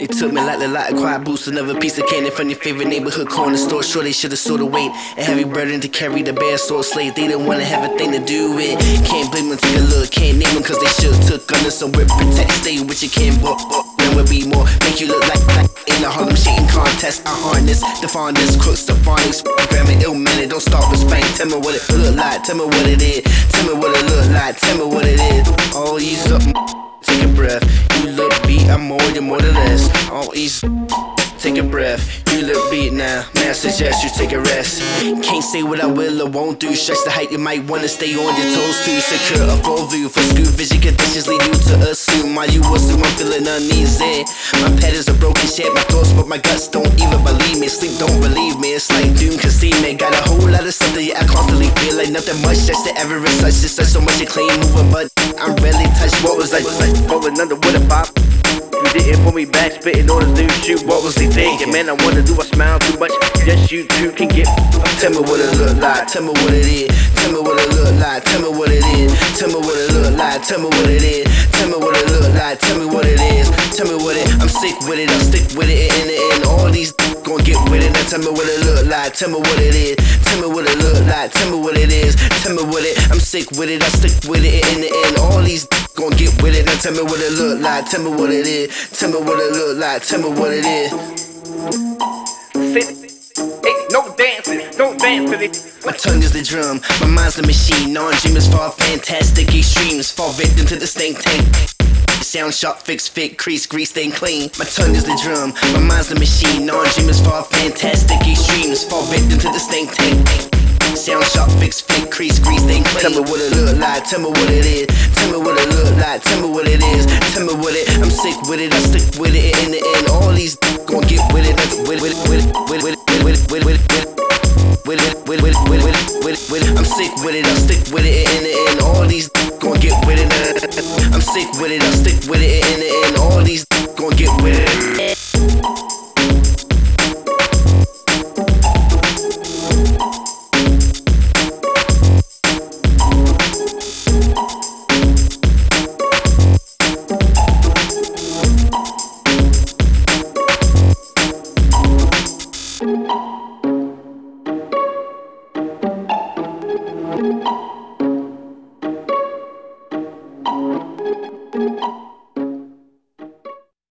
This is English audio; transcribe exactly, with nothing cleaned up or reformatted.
They took me like the light, a quiet boost, another piece of candy from your favorite neighborhood corner store. Sure, they should've sorta the weight, a heavy burden to carry the bear sword slave. They didn't wanna have a thing to do with. Can't blame them, take a look, can't name them, cause they should took under some whip protect. Stay with your kin, but then will be more. Make you look like, like in a Harlem shaking contest. I harness the fondest, crooks the fondest. Grammar ill mannered, don't start with spank. Tell me what it look like, tell me what it is. Tell me what it look like, tell me what it is. All these up, take a breath. You look beat, I'm more, you're more than less. All these, take a breath. You look beat now, may I suggest you take a rest. Can't say what I will or won't do. Stretch the height, you might wanna stay on your toes too. Secure a full view for scoop vision conditions lead you to assume. While you assume I'm feeling uneasy. My petals are broken shit, my thoughts but my guts don't even believe me. Sleep don't relieve me, it's like doom can see me. Got a whole lot of something, yeah, I constantly feel like nothing much. That's the Everest, such is such so much you claim moving, but I'm rarely touched. What was like, like falling under with a pop? You didn't pull me back, spitting on the dude shoot. What was he thinking? Man, I wanna do, I smile too much. Just you two can get. Tell me what it look like, tell me what it is. Tell me what it look like, tell me what it is. Tell me what it look like, tell me what it is. Tell me what it look like, tell me what it is. Tell me what it, I'm sick with it, I'm stick with it. In the end, all these gon' get with it. Now tell me what it look like, tell me what it is. Tell me what it look like, tell me what it is. Tell me what it, I'm sick with it, I stick with it. In the end, all these gon' get with it. Now tell me what it look like, tell me what it is. Tell me what it look like, tell me what it is. Hey, no dancing, no dancing. My tongue is the drum, my mind's the machine. Non-dreamers fall fantastic extremes. Fall victim to the stink tank. Sound sharp, fix, fit, crease, grease, stain clean. My tongue is the drum, my mind's the machine. Non-dreamers fall fantastic extremes. Fall victim to the stink tank. Sound sharp, fix, fit, crease, grease, stain clean. Tell me what it look like, tell me what it is. Tell me what it look like, tell me what it is. Tell me what it, I'm sick with it, I stick with it. In the end, all these gon' get with it. With it, with it, with it, with it, with it, with it, with it, with it, with it, with it, with it, with it, with it, with it. I'm sick with it, I stick with it. In the end, all these gon' get with it. I'm sick with it, I stick with it. In the end, all these gon' get with it. Thank you.